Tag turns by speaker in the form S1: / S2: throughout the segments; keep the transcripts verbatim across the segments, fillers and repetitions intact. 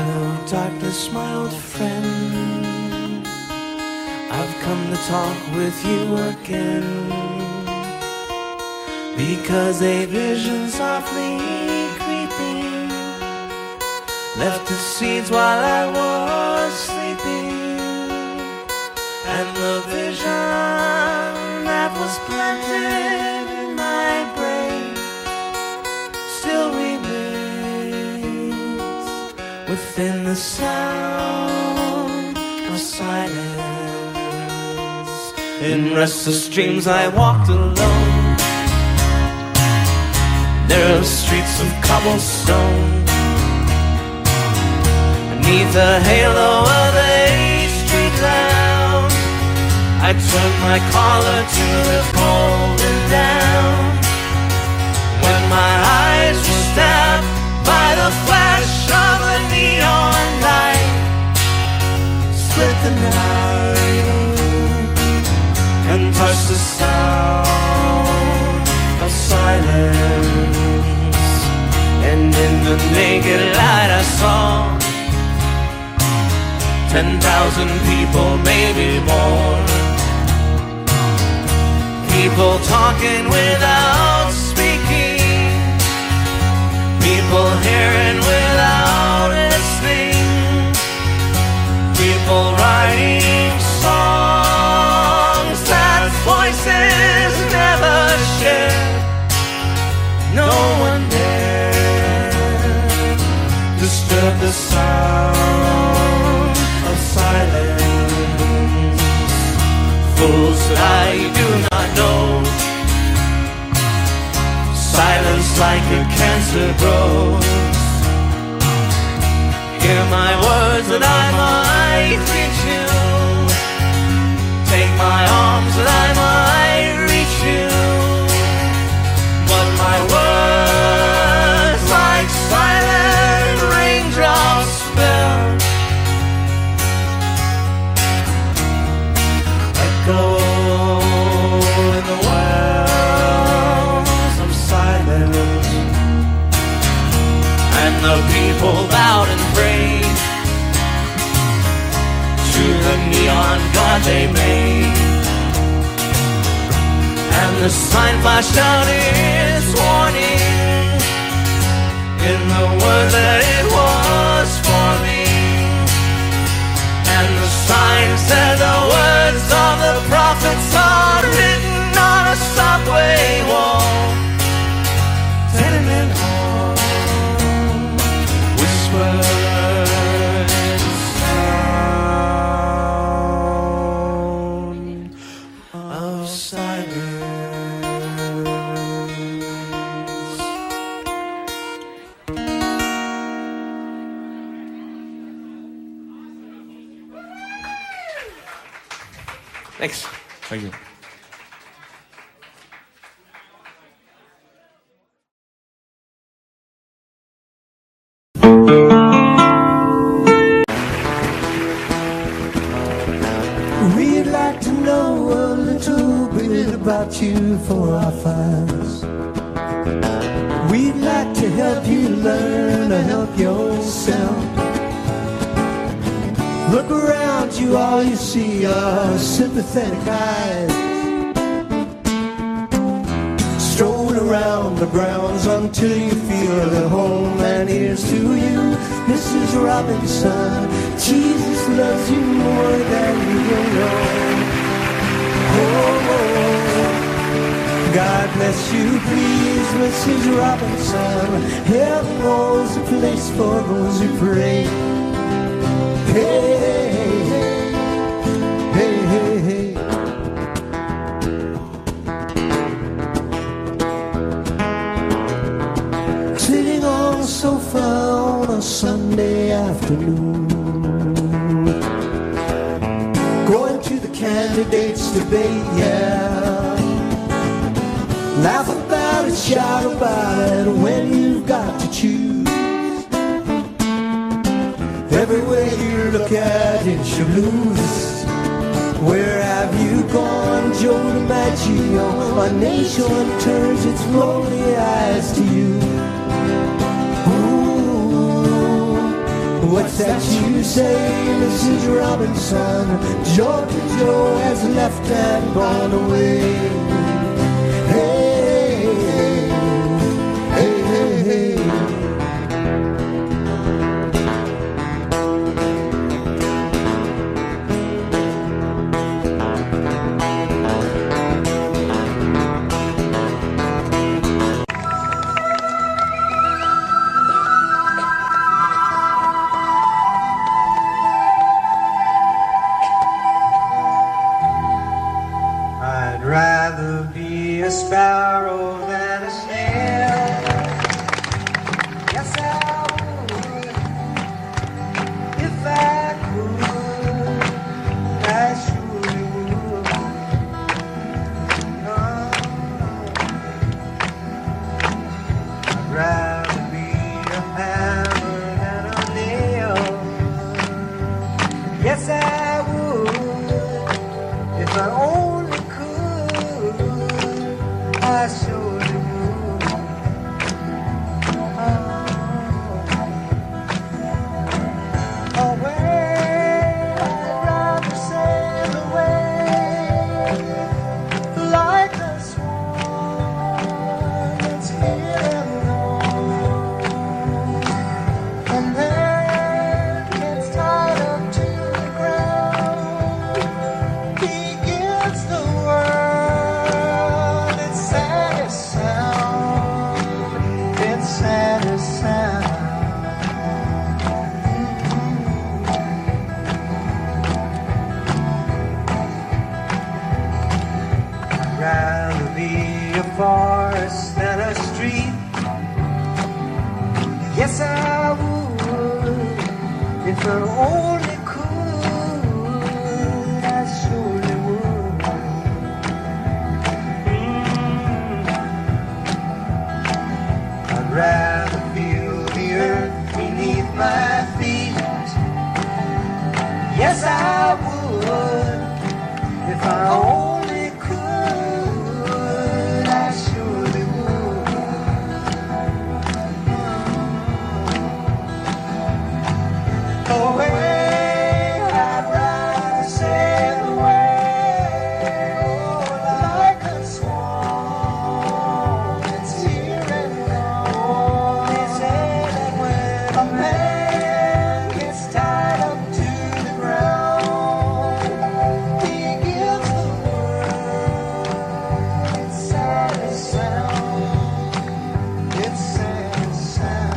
S1: Hello, darkness, my old friend. I've come to talk with you again, because a vision softly creeping left its seeds while I was sleeping, and the vision that was planted in my brain still remains within the sound of silence. In restless dreams I walked alone, narrow streets of cobblestone, beneath the halo of a street lamp. I turned my collar to the cold and down, when my eyes were stabbed by the flash of a neon light. Split the night and touched the sound of silence, and in the naked light I saw ten thousand people, maybe more, people talking without speaking, people hearing without listening, people writing songs that voices never shared. No one dared disturb the sound of silence. Fools that I do not know, silence like a cancer grows. Hear my words that I might reach you, take my arms that I might reach you, but my words like silent raindrops fell, echo in the wells of silence. And the people bowed and prayed to the neon god they made, and the sign flashed out its warning in the word that it was for me. And the sign said the words of the prophets are written on a subway wall, tenement hall, whispered sound of silence. Thanks.
S2: Thank you.
S1: We'd like to know a little bit about you for our files. We'd like to help you learn to help yourself. Look around you, all you see are sympathetic eyes, strolling around the grounds until you feel at home. And here's to you, Missus Robinson, Jesus loves you more than you know. Oh, God bless you, please, Missus Robinson. Heaven holds a place for those who pray. Hey, hey, hey, hey. Sitting on the sofa on a Sunday afternoon, going to the candidates' debate, yeah. Laugh about it, shout about it when you've got to choose. Everywhere you look at it, you lose. Where have you gone, Joe DiMaggio? My nation turns its lonely eyes to you. Ooh, What's that you say, Missus Robinson? Georgia Joe has left and gone away. Hey, hey, hey, hey. I'd rather be a sparrow than a snail. Yes, I would, if I could, I surely would. Oh, I'd rather be a hammer than a nail. Yes, I would, if I only I surely would. Oh, away, I'd rather sail away like a swan that's here and gone, and then gets tied up to the ground. He gives the word. Rather be a forest than a street. Yes, I would, if I only could, I surely would. Mm. I'd rather feel the earth beneath my feet. Yes, I would, if I only away, I'd rather sail away, oh, like a swan that's here and gone. They say that when a man gets tied up to the ground, he gives the world its saddest sound, its saddest sound.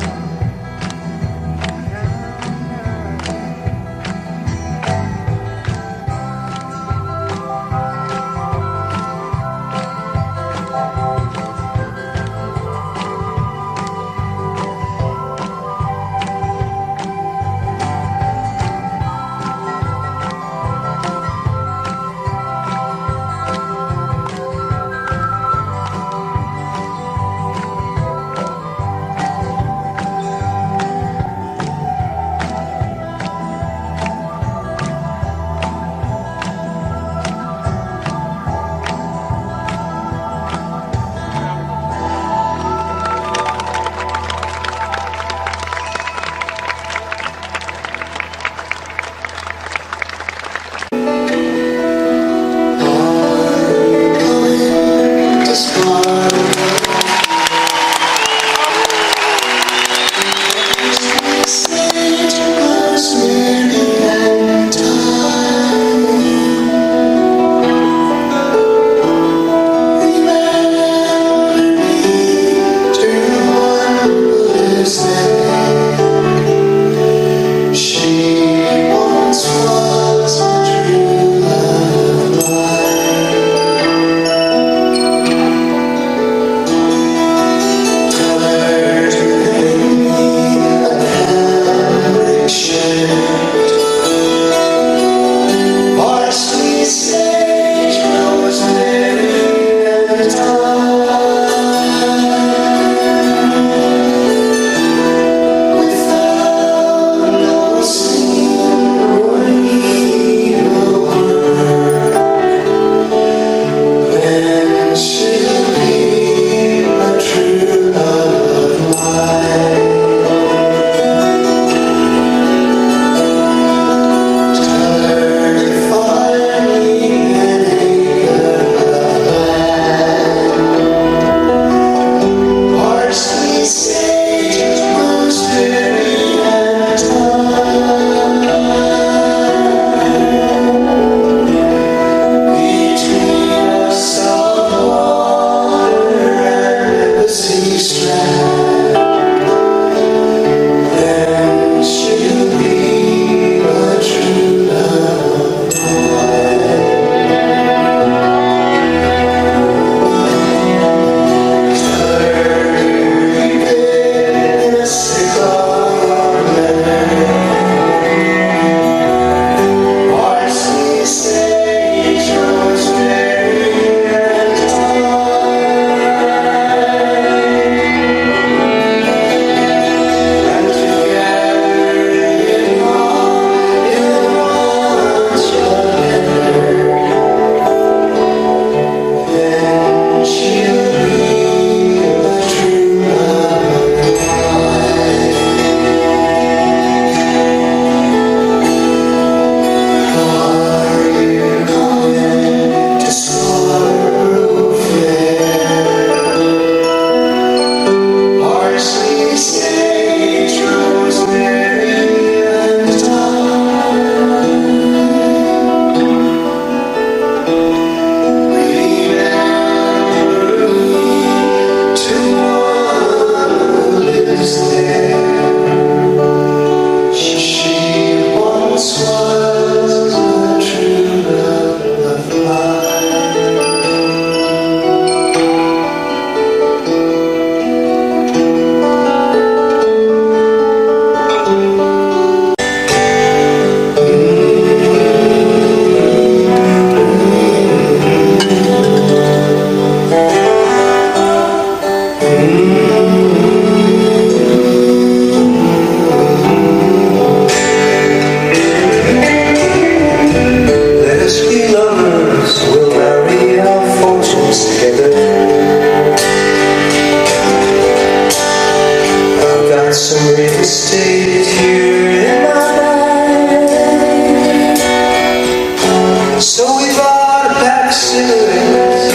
S1: stayed here in my mind. So we bought a pack of cigarettes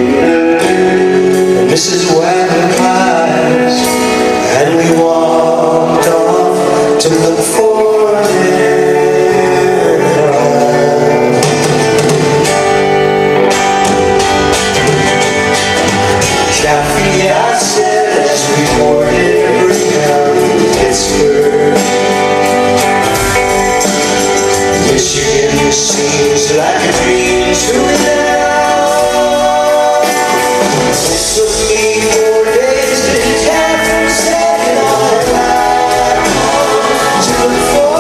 S1: and Missus Wagner pies, and we walked off to look for Kathy, I said as we boarded Greyhound in Pittsburgh, Michigan seems like a dream to me now. It took me four days to get from Staten Island to look for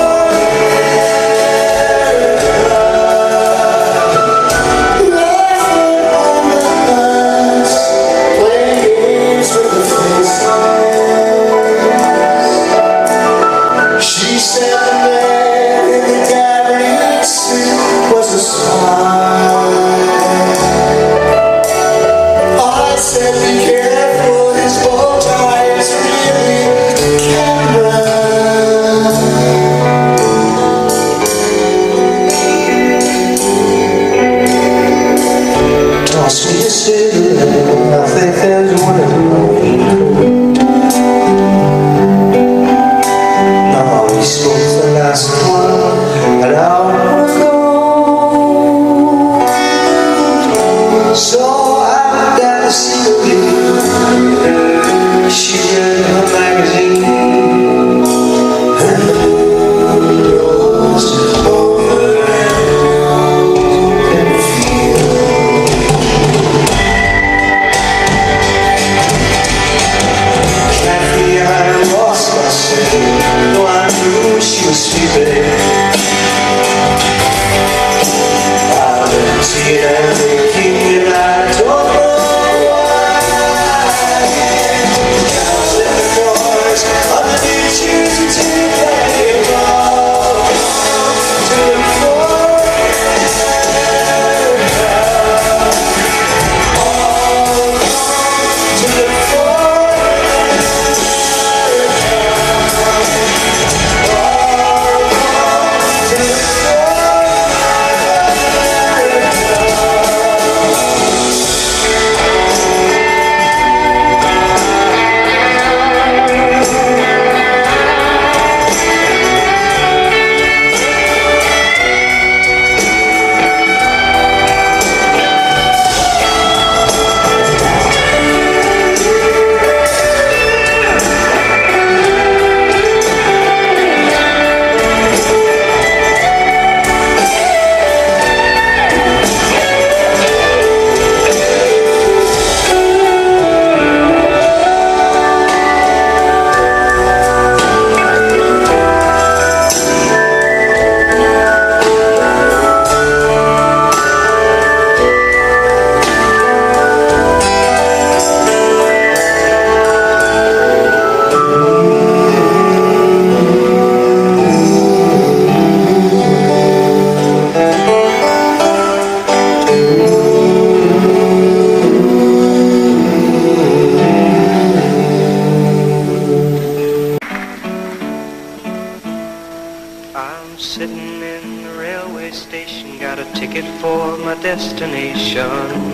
S1: she said the man in the dining suit was a spy. I said be careful, his bow tie is really a camera. Toss me a cigarette, I think there's one of them. We spoke the last one an hour ago. So I went down to see her. She read her magazine, and the moon rose over an open field. Kathy, I lost myself, though I knew she was sleeping. I've been seeing and thinking, and I don't know why. Cows in the cars, underneath you to take that road to look for all to look for.
S2: I'm sitting in the railway station, got a ticket for my destination.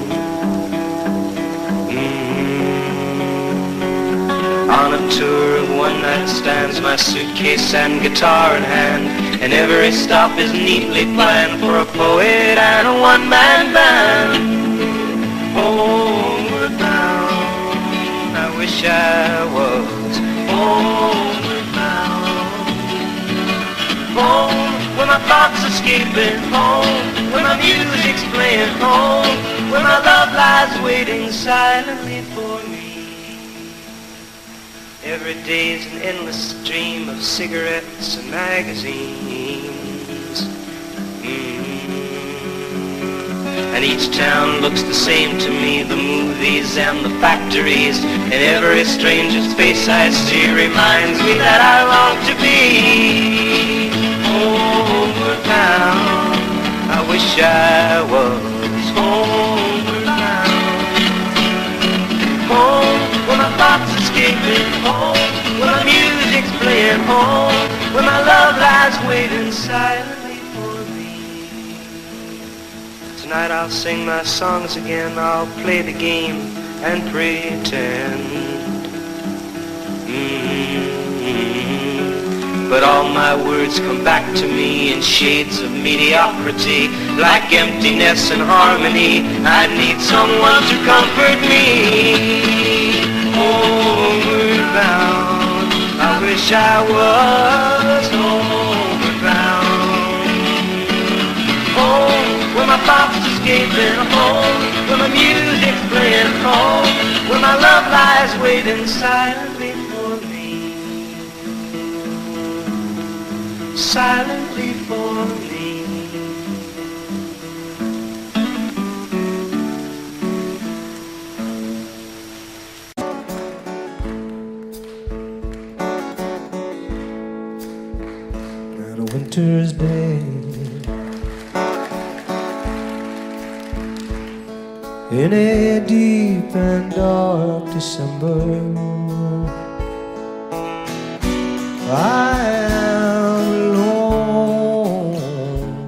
S2: Mm-hmm. On a tour of one night stands, my suitcase and guitar in hand, and every stop is neatly planned for a poet and a one-man band. Homeward bound, I wish I was homeward bound. Home, where my thoughts escaping. Home, where my music's playing. Home, where my love lies waiting silently for me. Every day's an endless stream of cigarettes and magazines. Mm-hmm. And each town looks the same to me, the movies and the factories, and every stranger's face I see reminds me that I long to be homeward bound. I wish I was homeward bound. Home, where my thoughts escaping. Home, where my music music's playing home, where my love lies waiting silently for me. Tonight I'll sing my songs again, I'll play the game and pretend. Mm-hmm. But all my words come back to me in shades of mediocrity, like emptiness and harmony. I need someone to comfort me. Homeward bound, I wish I was homeward bound. Home, where my thoughts escaping home, where my music's playing home, where my love lies waiting silently for me. Silently for me.
S1: On a winter's day, in a deep and dark December, I am alone,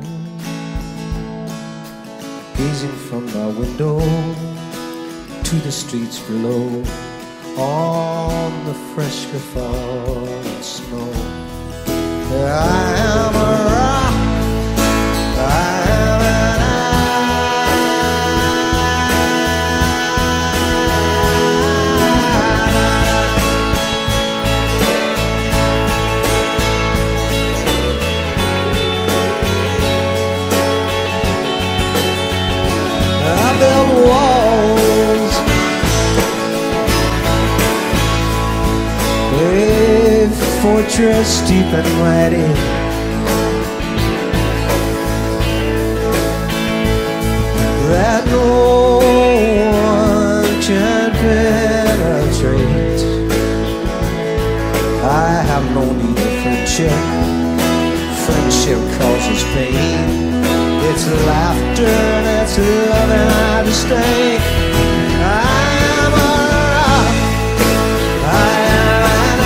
S1: gazing from my window to the streets below, on the freshly fallen snow. I am a rock, I am an I build walls, a fortress deep and mighty, that no one can penetrate. I have no need of friendship. Friendship causes pain. It's laughter and it's love and I disdain. I am a rock, I am an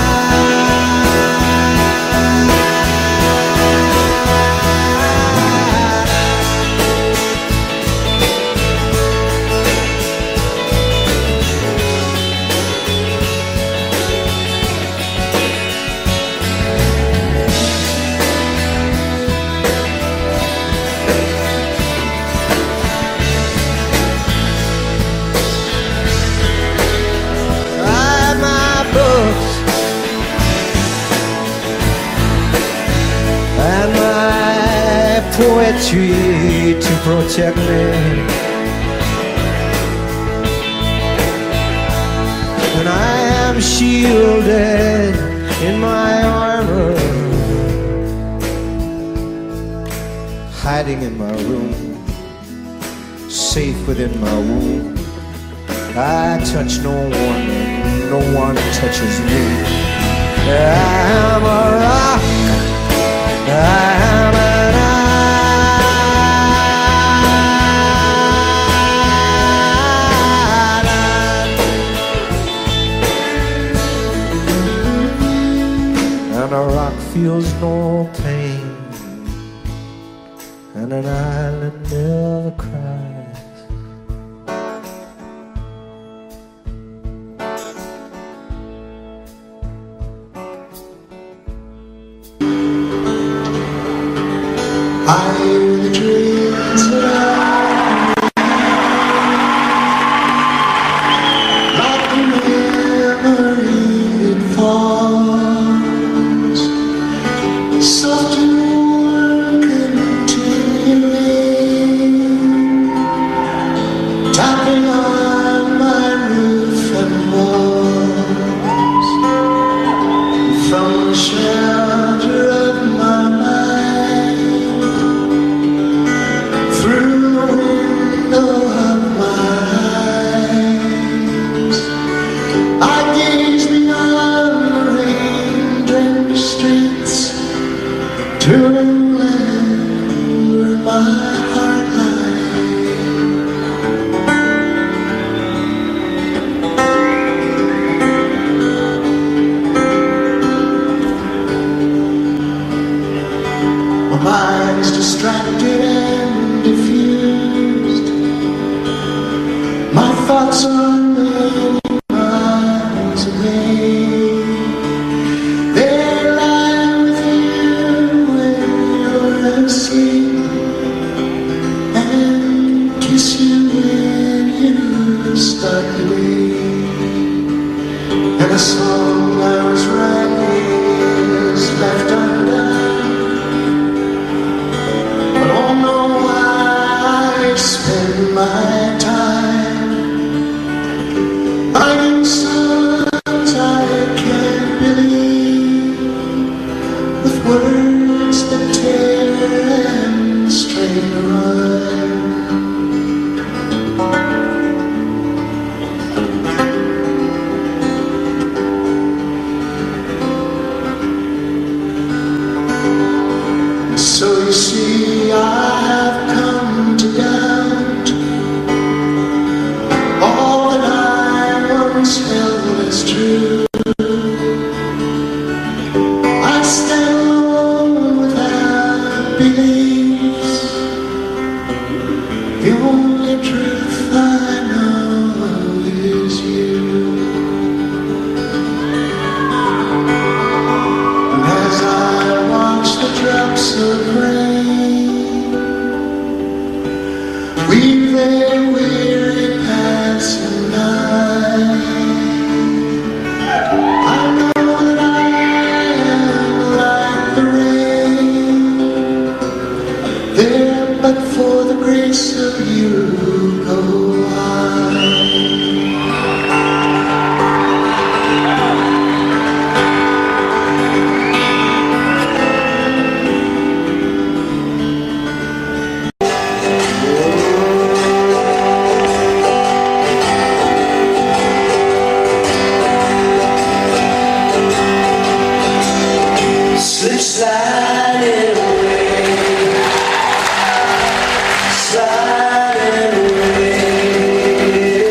S1: poetry to protect me, and I am shielded in my armor, hiding in my room, safe within my womb. I touch no one, and no one touches me. I am a rock, I am an and a rock feels no pain, and an island never cries.
S3: I hear the dreams that I like the memory that falls soft and warm continually, tapping on my roof and walls from the shelter of my mind. song I was writing is left undone. But I don't know why I spend my time writing songs I can't believe, with words that tear and strain a rhyme. So you see, I have come to doubt all that I once held as true. I stand alone without beliefs. The only truth I know is you. And as I watch the drops of rain weave their weary passing night, I know that I am like the rain, there but for the grace of you go I. Slip sliding away, sliding away.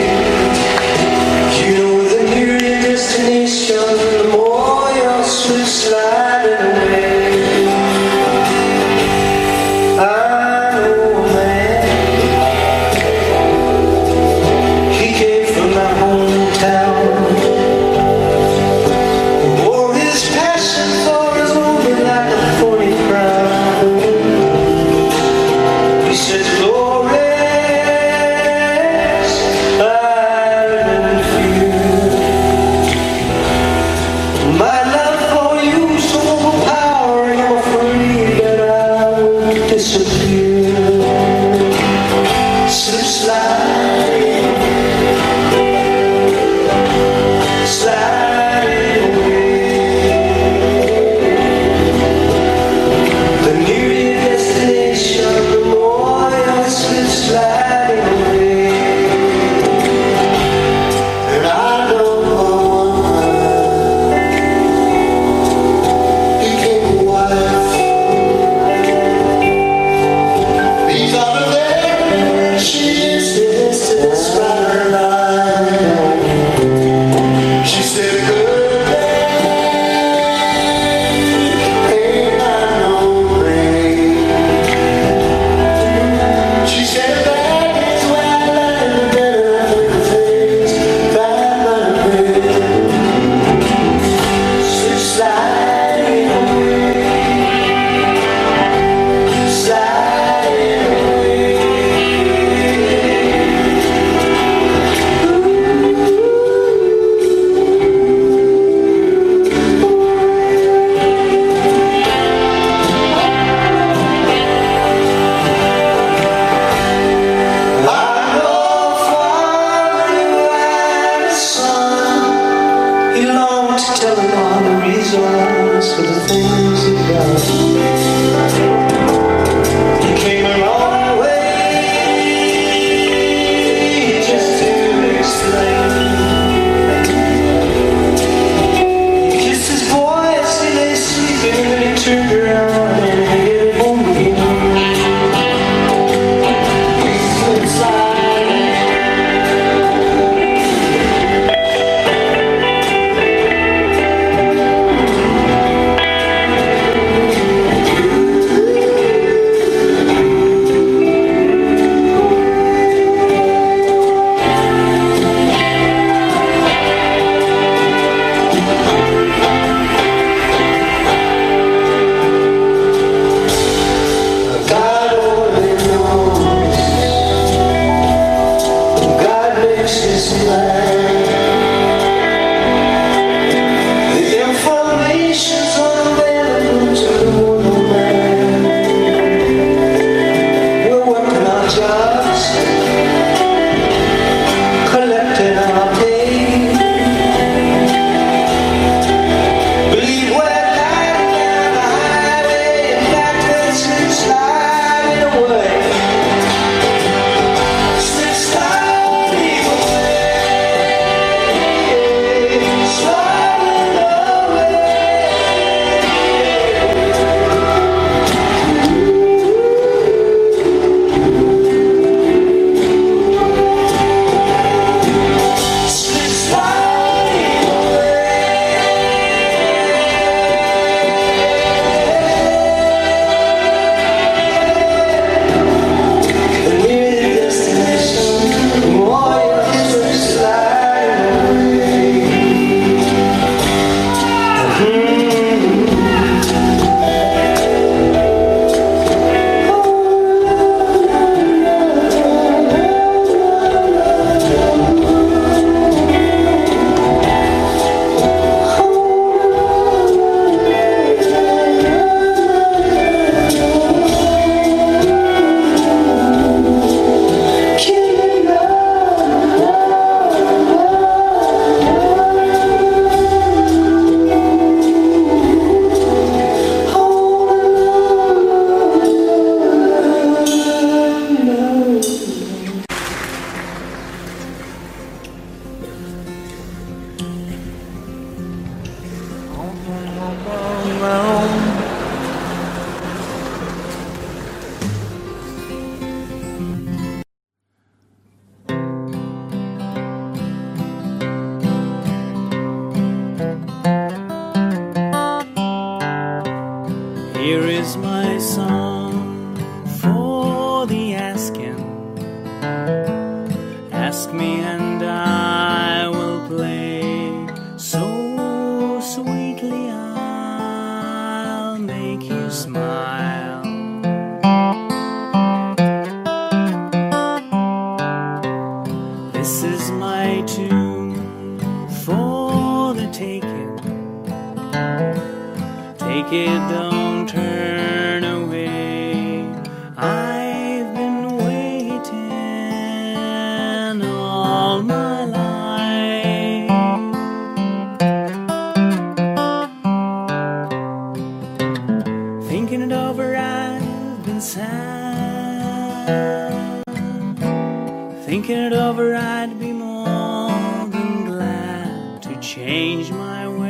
S3: You know the nearer your destination, the more you'll slip sliding away. I know a man, he came from my hometown, wore his passion for like a thorny crown. He said, Dolores, I remember you. My love for you is so overpowering, I'm afraid that I will disappear. Slip sliding, sliding away. The nearer your destination, the more you'll slip sliding away. And I know one became a wife. These are the very words she insisted throughout her life. She said, good day, ain't I no rain. She said, that is why I like the better things that I bring. Slip sliding away, sliding away. I know Father, you had a son. He longed to tell him all the reasons for the things he does. He came a long way just to explain. He kissed his boy as he lay sleeping, and he turned around and headed home again. He slipped sliding,
S1: Take it, don't turn away. I've been waiting all my life. Thinking it over, I've been sad. Thinking it over, I'd be more than glad to change my way.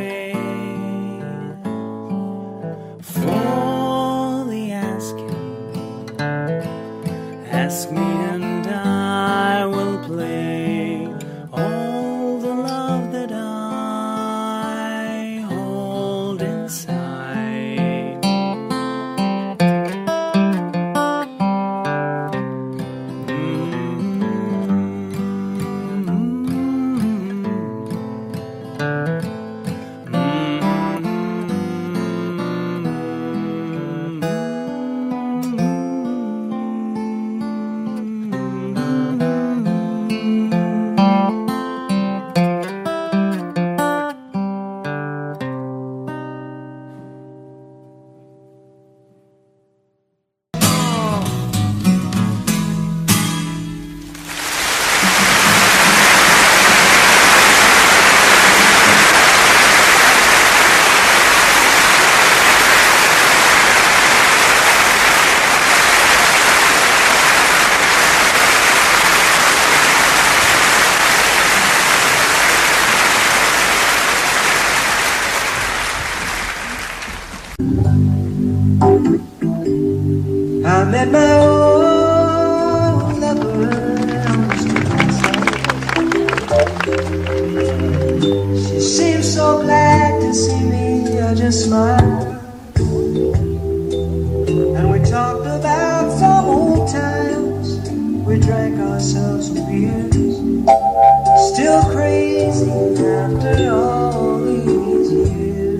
S1: For the asking, ask me and I will play all the love that I hold inside.
S3: I met my old lover on the street. She seemed so glad to see me, I just smiled. And we talked about some old times. We drank ourselves some beers. Still crazy after all these years.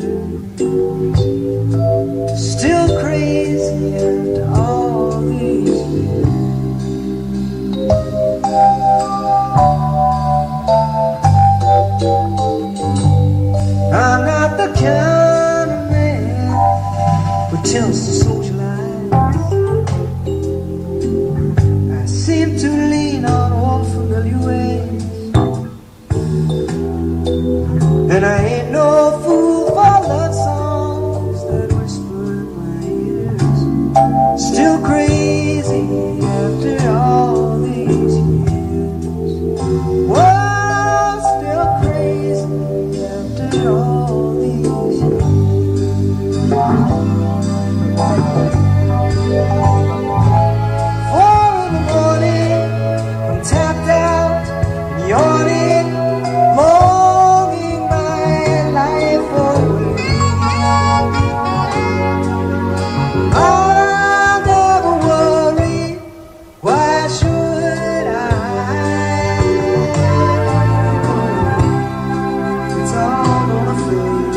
S3: Still crazy after all these years. I'm not the kind of man who tells the social lies. I seem to lean on old familiar ways. And I ain't no fool for love songs that whisper in my ears. Still crazy after all these years. Whoa, still crazy after all these years. Four in the morning, I'm tapped out, yawning, longing my life away. I'll never worry, why should I? It's all gonna fade.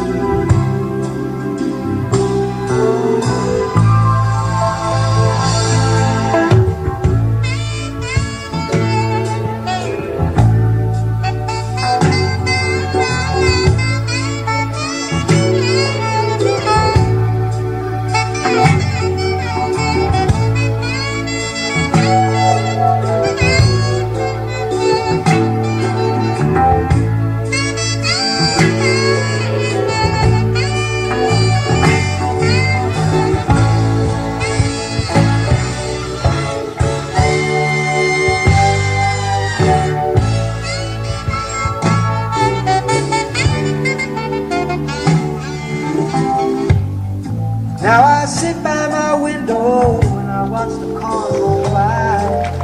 S3: Now I sit by my window and I watch the cars roll by.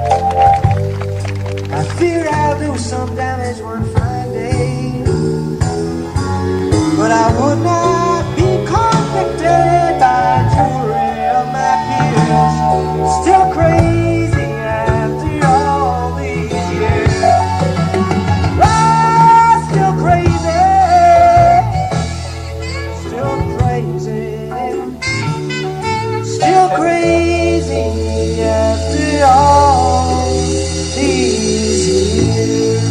S3: I fear I'll do some damage one fine day, but I would not be convicted by jury of my peers. Still crazy after all these years. Oh, still crazy, still crazy. Still crazy after all these years.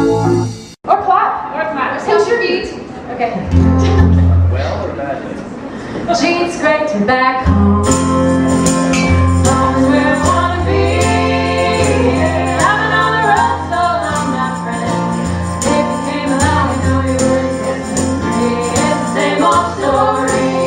S4: Or clap. Or clap. Hit your beat. Okay.
S5: Well or bad news?
S4: Jean's great to back home. Home is where I wanna be. I've been on the road so long, my friend. If you came along, I know you would set me free. It's the same old story.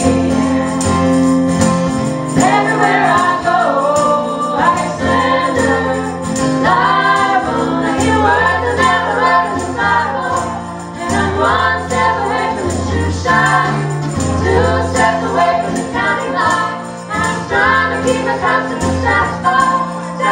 S4: Everywhere I go, I slander, libel. I hear words that never read in the Bible. And I'm one step away from the shoe shine, two steps away from the county line. And I'm trying to keep my conscience satisfied,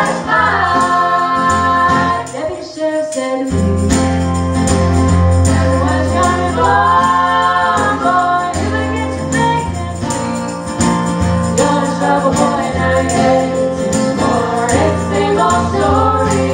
S4: satisfied. Deputy Sheriff said to me, "Everyone's young and born, boy, you may get your vacancy. You're in trouble, boy, now you're headed to more. It's the same old story.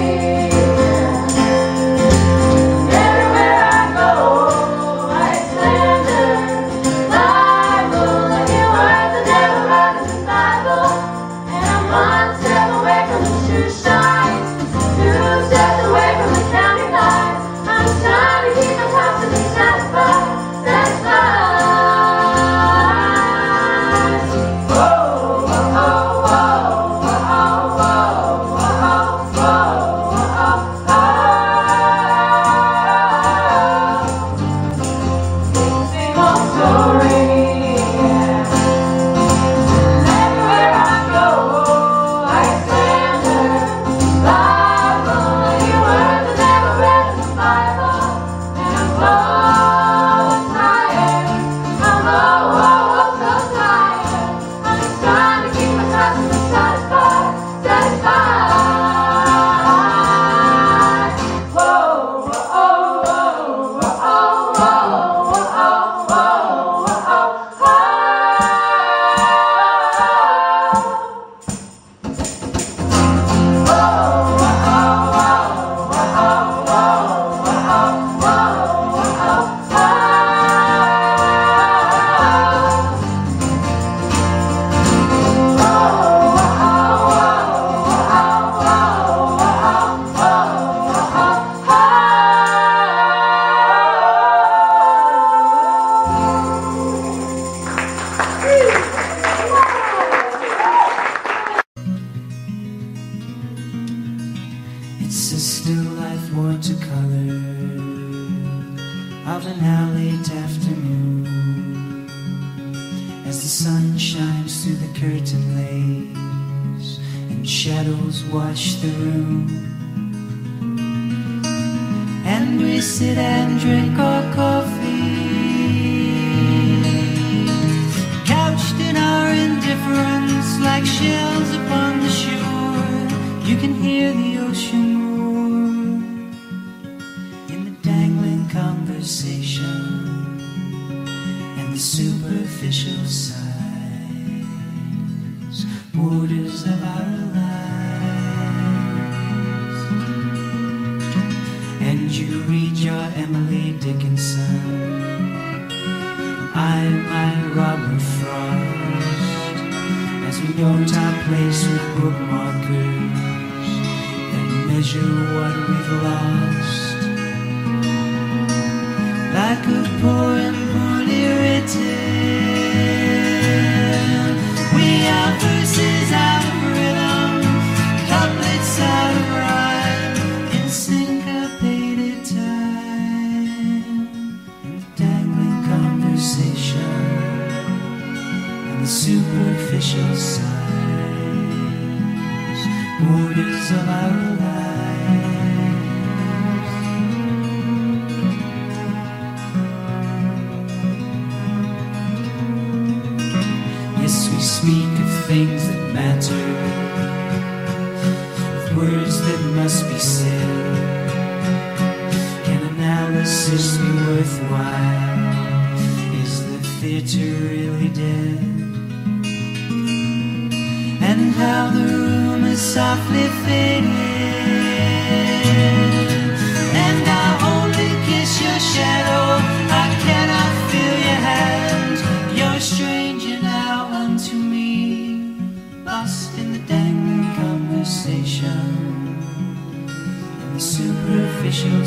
S4: Everywhere I go, I slander, libel. I hear words that never read in the Bible. And I'm one step away from the shoe shine, two steps away from the county line. I'm trying to keep my conscience satisfied, satisfied." Whoa, whoa, whoa, whoa, whoa, whoa, whoa, whoa. Same old story. Everywhere I go, I slander, libel. I hear words that never read in the Bible. And I'm so tired. I'm oh, oh, oh, so tired. I'm just trying to keep my conscience satisfied, satisfied. Whoa, whoa, whoa, whoa, whoa, whoa, whoa, whoa, whoa.
S3: It's a still life watercolor of an L late afternoon, as the sun shines through the curtain lace and shadows wash the room, and we sit and drink our coffee, couched in our indifference like shells upon the shore. You can hear the ocean roar in the dangling conversation and the superficial sighs, borders of our lives. And you read your Emily Dickinson, I my Robert Frost, as we note our place with bookmarkers that measure what we've lost, like a poem poorly written. We are verses out of rhythm, couplets out of rhyme, in syncopated time, in the dangling conversation and the superficial sighs, borders of our lives. Yes, we speak of things that matter, of words that must be said. Can analysis be worthwhile? Is the theater really dead? And how the room is softly faded, and I only kiss your shadow, I cannot feel your hand. You're a stranger now unto me, lost in the dangling conversation and the superficial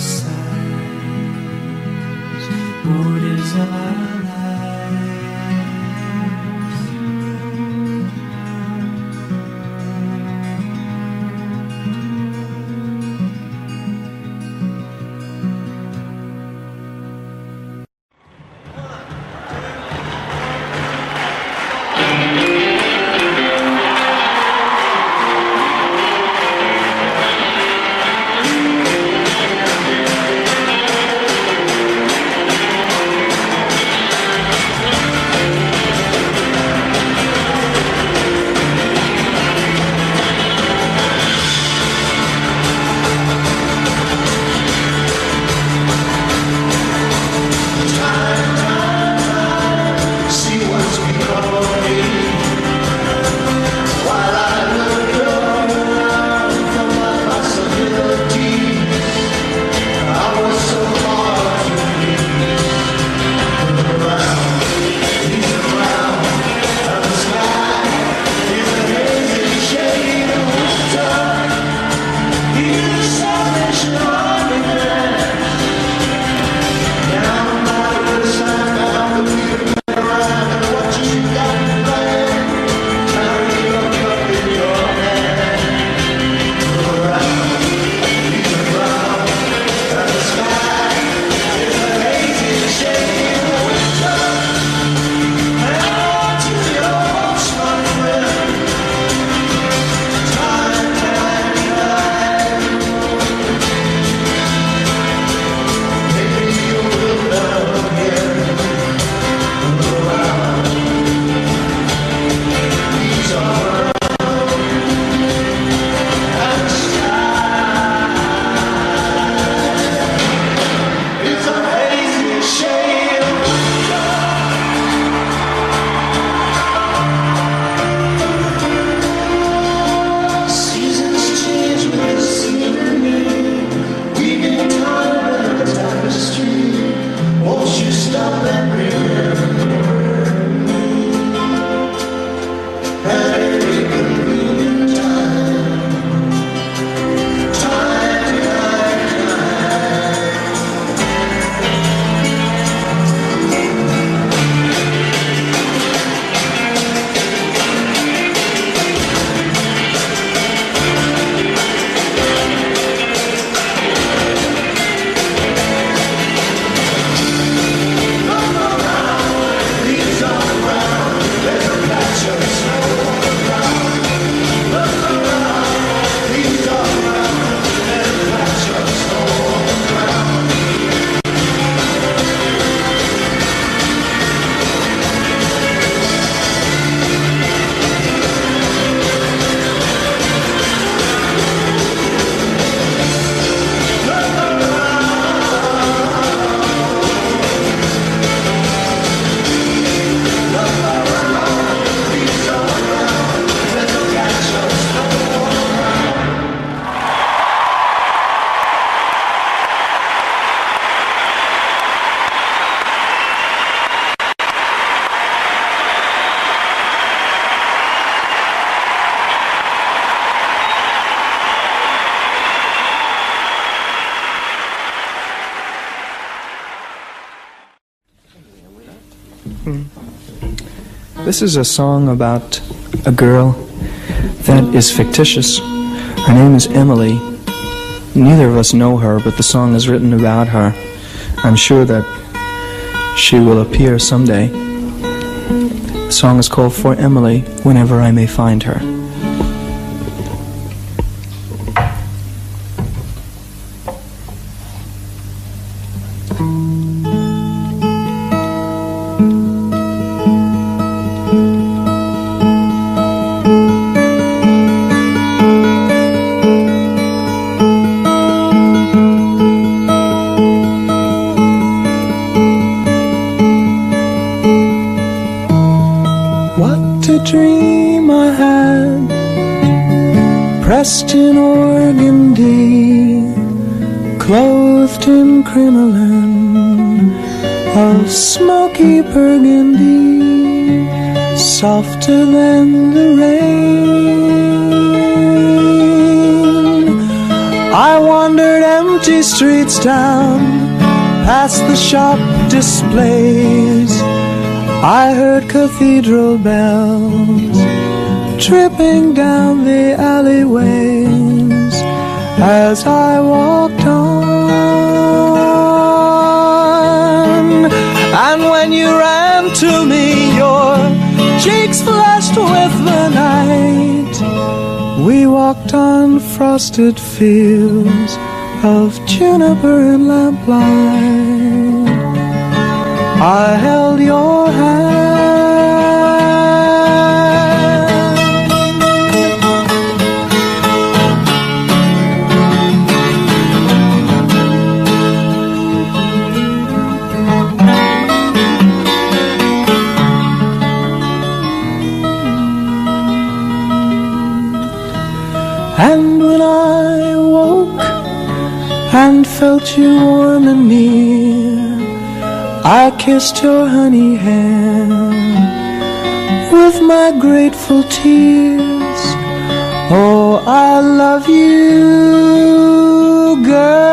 S3: sighs, borders of our lives.
S5: This is a song about a girl that is fictitious. Her name is Emily. Neither of us know her, but the song is written about her. I'm sure that she will appear someday. The song is called For Emily, Whenever I May Find Her. Dream I had, pressed in organdy, clothed in crinoline of smoky burgundy, softer than the rain. I wandered empty streets down, past the shop displays. I heard cathedral bells tripping down the alleyways as I walked on. And when you ran to me, your cheeks flushed with the night. We walked on frosted fields of juniper and lamplight. I held your hand, and when I woke and felt you warm and near, I kissed your honey hand with my grateful tears. Oh, I love you, girl.